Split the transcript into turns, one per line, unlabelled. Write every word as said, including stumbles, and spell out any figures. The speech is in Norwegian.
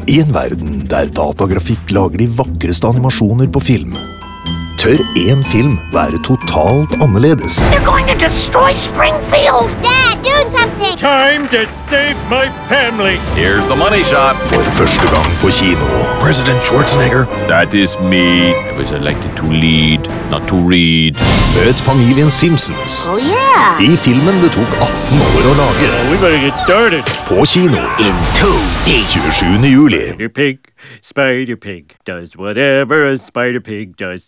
I en verden der datagrafikk lager de vakreste animasjoner på film, tør en film være totalt annerledes.
They're going to destroy Springfield!
Dad, do something!
Time to save my family!
Here's the money shot.
For første gang på kino.
President Schwarzenegger.
That is me. I was elected to lead, not to read.
Møt familien Simpsons.
Oh, yeah!
I filmen det tok atten år å lage.
Oh, we better get started.
På kino.
In two D.
tjuesjuende juli.
Spider Pig, Spider Pig does whatever a Spider Pig does.